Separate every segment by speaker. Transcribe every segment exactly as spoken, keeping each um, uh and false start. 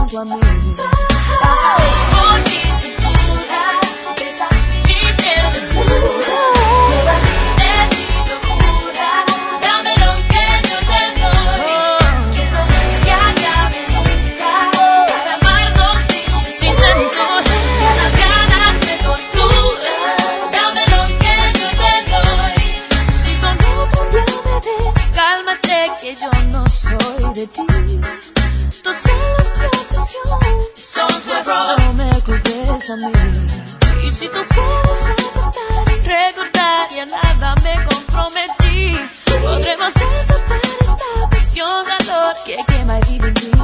Speaker 1: junto a mí.
Speaker 2: Por mi cintura, besa mi piel desnuda. Llévame de mi locura, dame lo que yo te doy. Que no se acabe nunca, para amarnos sin, sin censura. Las ganas me torturan, dame lo que yo te doy. Si tu amor también me ves, cálmate que yo no soy de ti. Tus celos y obsesión son tu error.
Speaker 1: No me culpes a mí.
Speaker 2: Y si tú puedes aceptar, recordar y a nada me comprometí. Podremos desatar esta presión de dolor
Speaker 1: que quema y vive en ti.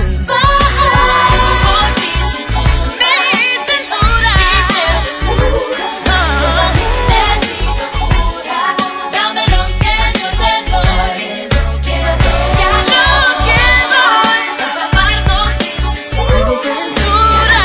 Speaker 2: Por mi cintura, mi censura, mi censura. De mi locura, dame lo que yo te doy. Que no sea lo que doy, para amarnos sin censura.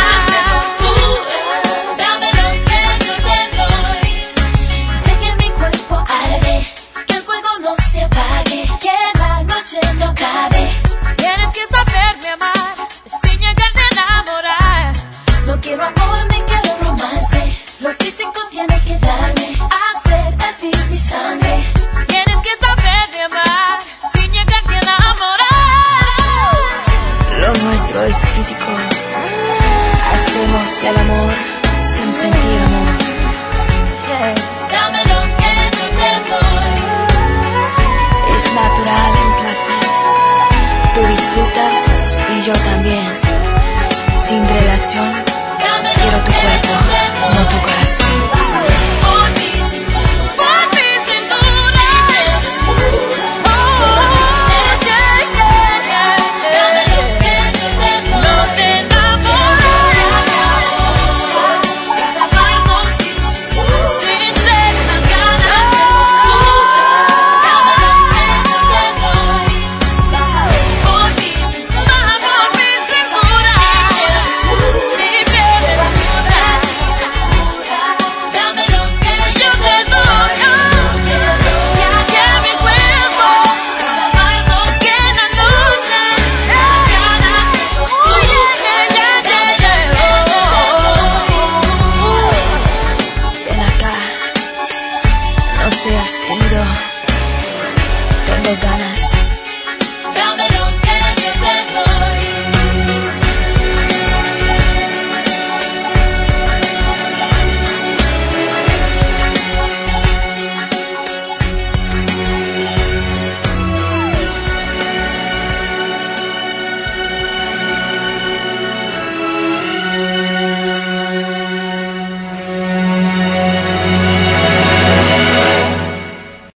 Speaker 2: Dame lo que yo te doy. De que mi cuerpo arde, que el fuego no se apague, que la noche no cabe. Tienes que saberme amar, sin llegarte a enamorar. No quiero amor ni quiero romance, lo físico tienes que darme, hacer hervir mi sangre. Tienes que saberme amar, sin llegarte a enamorar.
Speaker 1: Lo nuestro es físico. Hacemos el amor sin sentir amor.
Speaker 2: Yeah. Dame lo que yo te doy.
Speaker 1: Es natural en placer. Tú disfrutas y yo también. Sin relación,
Speaker 2: Dame
Speaker 1: quiero
Speaker 2: lo
Speaker 1: tu
Speaker 2: que
Speaker 1: cuerpo,
Speaker 2: yo te doy.
Speaker 1: no tu corazón.